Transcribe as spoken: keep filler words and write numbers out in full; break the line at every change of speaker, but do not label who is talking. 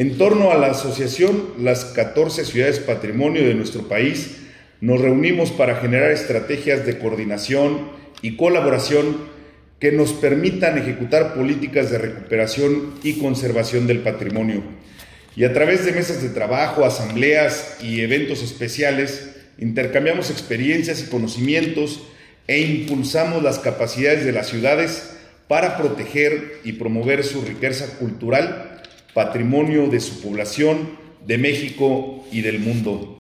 En torno a la asociación Las catorce Ciudades Patrimonio de nuestro país, nos reunimos para generar estrategias de coordinación y colaboración que nos permitan ejecutar políticas de recuperación y conservación del patrimonio. Y a través de mesas de trabajo, asambleas y eventos especiales, intercambiamos experiencias y conocimientos e impulsamos las capacidades de las ciudades para proteger y promover su riqueza cultural, patrimonio de su población, de México y del mundo.